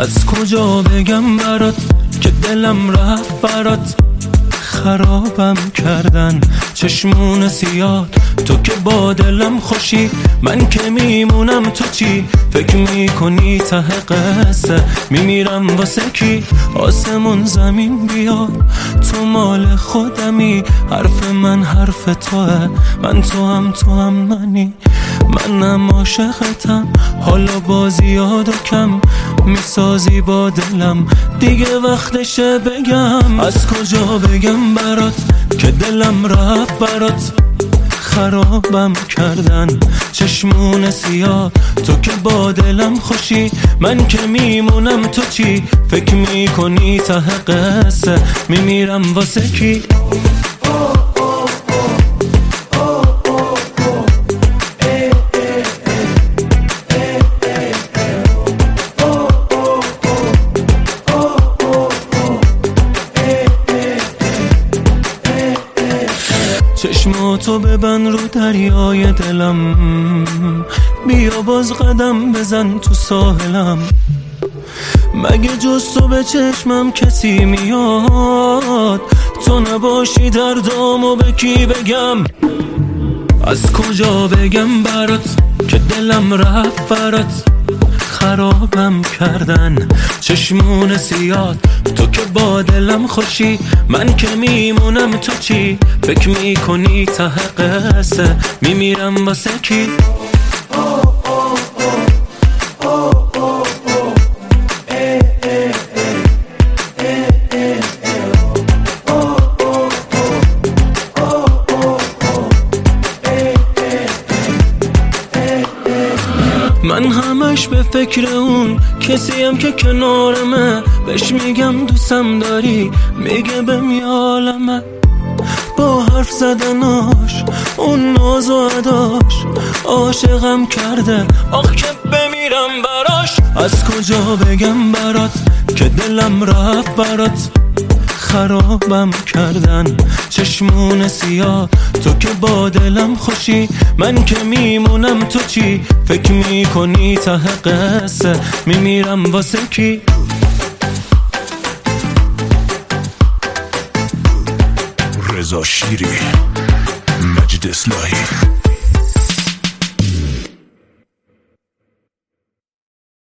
از کجا بگم برات که دلم رفت برات، خرابم کردن چشمون سیاه. تو که با دلم خوشی، من که میمونم تو چی؟ فکر میکنی ته قصه میمیرم واسه کی؟ آسمون زمین بیاد، تو مال خودمی، حرف من حرف توه، من تو هم منی. منم عاشقتم، حالا با زیاد و کم میسازی با دلم، دیگه وقتشه بگم. از کجا بگم برات که دلم رفت برات، خرابم کردن چشمون سیاه. تو که با دلم خوشی، من که میمونم تو چی؟ فکر میکنی ته قصه میمیرم واسه کی؟ چشماتو ببند رو دریای دلم، بیا باز قدم بزن تو ساحلم. مگه جز تو به چشمم کسی میاد؟ تو نباشی دردامو به کی بگم؟ از کجا بگم برات که دلم رفت برات، خرابم کردن چشمون سیاد. تو که با دلم خوشی، من که میمونم تو چی؟ فکر میکنی ته قصه میمیرم واسه کی؟ من همش به فکر اون کسیم که کنارمه، بهش میگم دوستم داری، میگه بهم یالمه. با حرف زدناش، اون ناز و اداش، عاشقم کرده آخ که بمیرم براش. از کجا بگم برات که دلم رفت برات، خرابم کردن چشمون سیاه. تو که با دلم خوشی، من که میمونم تو چی؟ فکر میکنی ته قصه میمیرم واسه کی؟ رضا شیری، مجید اصلاحی.